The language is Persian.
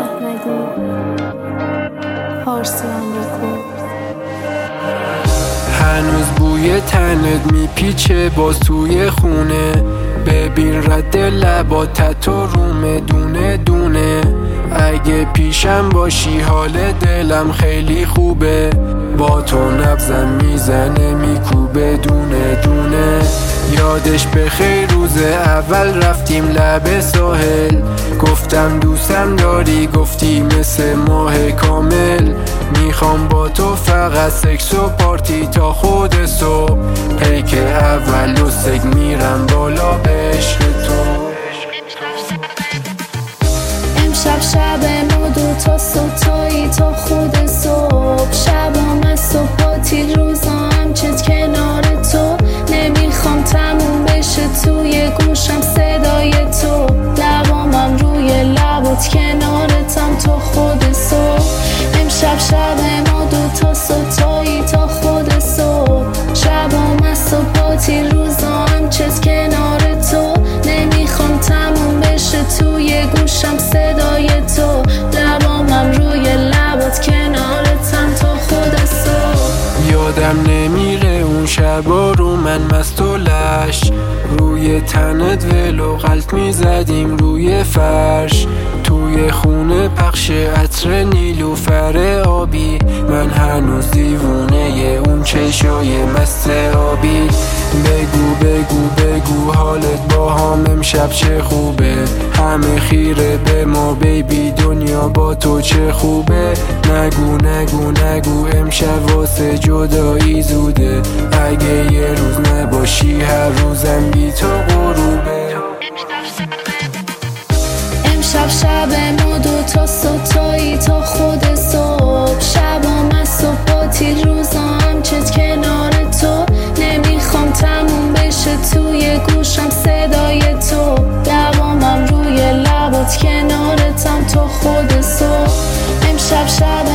نگو پارسی هم بکن. هنوز بوی تنت میپیچه باز توی خونه، ببین رد لباتت تو رومه دونه دونه. اگه پیشم باشی حال دلم خیلی خوبه، با تو نبزم میزنه میکوبه دونه دونه. یادش بخیر روز اول رفتیم لب ساحل، گفتم دوستم داری گفتی مثل ماه کامل. میخوام با تو فقط سکس و پارتی تا خود صبح، پیک اول و سگ میرم بالا به عشق تو. امشب شب ما دوتا ستایی تا خود صبح، شبام از صبحاتی روزام چت کنار تو. نمیخوام تموم بشه توی گوشم صدای تو، لبامم روی لبات کنارتم تا خود صبح. امشب شب ما دوتا ستایی تا خود صبح، شبام از صبحاتی روزام چت کنار تو. نمیخوام تموم بشه توی گوشم صدای تو، لبامم روی لبات کنارتم تا خود صبح. یادم نمیره اون شبا رو من مست و لش، روی تنت ولو غلط میزدیم روی فرش. توی خونه پخش عطر نیلوفر آبی، من هنوز دیوونه اون چشای مست آبی. بگو بگو بگو حالت با هم امشب چه خوبه، همه خیره به ما بیبی دنیا با تو چه خوبه. نگو نگو نگو امشب واسه جدایی زوده، اگه یه روز نباشی هر روزم بی تو غروبه. امشب شب ما دوتا ستایی تا خود صبح، شبام از صبحاتی روزام چت کنار تو. نمیخوام تموم بشه توی گوشم صدای تو، لبامم روی لبات کنارتم تا خود صبح. امشب شب